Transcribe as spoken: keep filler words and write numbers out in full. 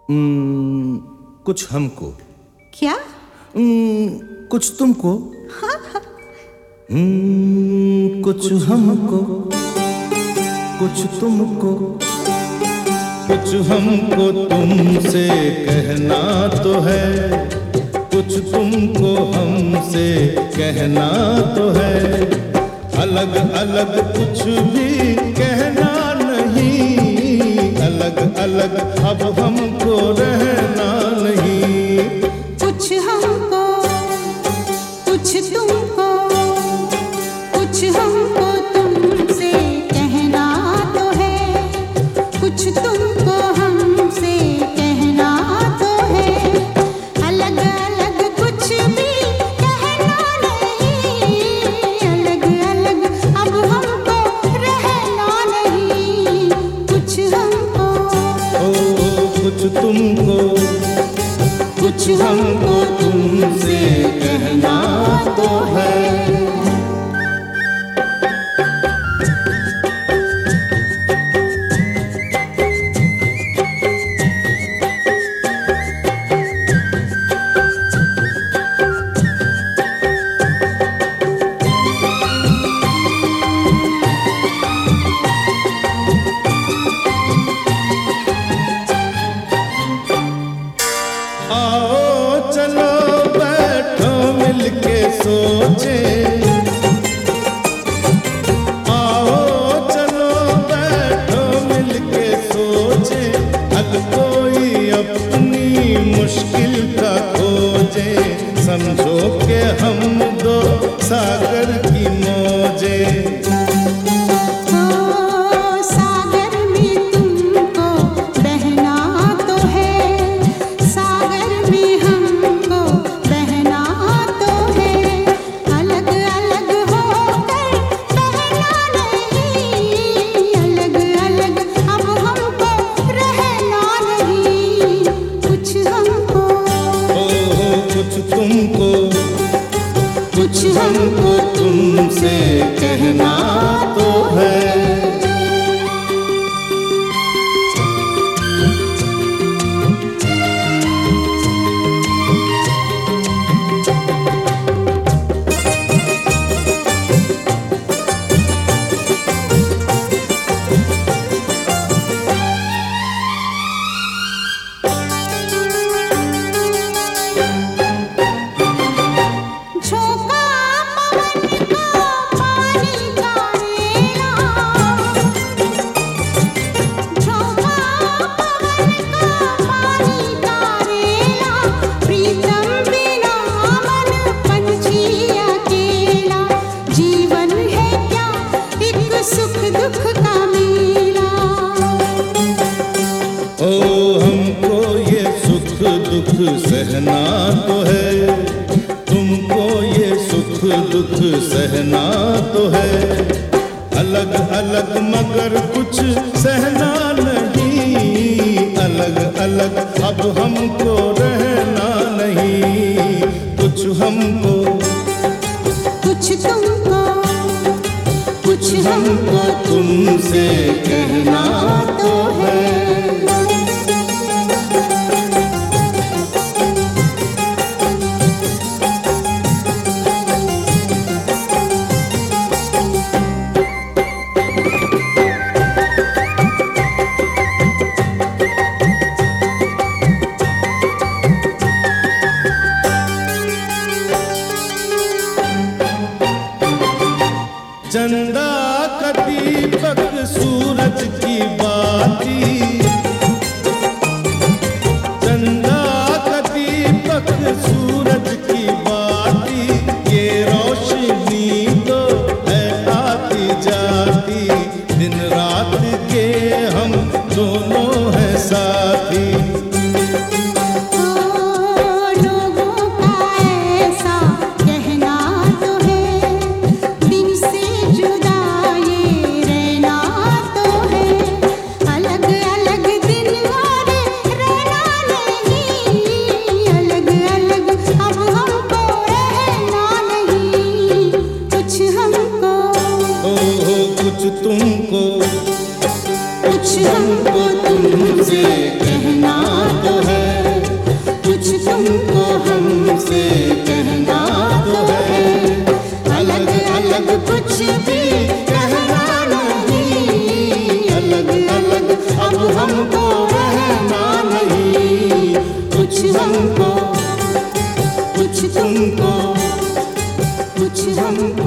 हम्म, कुछ हमको। क्या? हम्म, कुछ तुमको। हम्म, कुछ हमको, कुछ तुमको, कुछ हमको तुमसे कहना तो है, कुछ तुमको हमसे कहना तो है। अलग अलग कुछ भी कहना नहीं, अलग अलग अब हमको रहना नहीं। कुछ हमको, कुछ तुमको, कुछ हमको तुमसे कहना तो है, कुछ तुमको हमसे कहना तो है। अलग अलग कुछ भी कहना नहीं, अलग अलग अब हमको रहना नहीं। कुछ हमको, ओ कुछ तुमको, कुछ हमको तुमसे कहना तो है। आओ चलो बैठो मिलके सोचे, आओ चलो बैठो मिलके सोचे। हल कोई अपनी मुश्किल का खोजे, समझो के हम दो सागर की मौजे। कुछ तुमको, कुछ हमको तुमसे कहना तो है। ओ हमको ये सुख दुख सहना तो है, तुमको ये सुख दुख सहना तो है। अलग अलग मगर कुछ सहना नहीं, अलग अलग अब हमको रहना नहीं। कुछ हमको, कुछ तुमको, कुछ हमको तुमसे कहना तो है। चंदा का दीपक सूरज की बाती, चंदा का दीपक सूरज की बाती। ये रोशनी तो है आती जाती, दिन रात के हम दोनों हैं साथी। कुछ तुमको, कुछ हमको तुमसे कहना तो है, कुछ तुमको हमसे कहना तो है। अलग अलग कुछ भी कहना नहीं, अलग अलग अब हमको रहना नहीं। कुछ हमको, कुछ तुमको, कुछ हमको